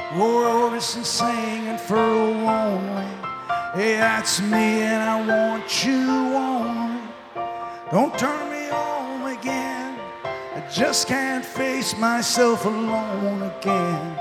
voice and singing for a lonely. Hey, that's me and I want you only. Don't turn me on again. I just can't face myself alone again.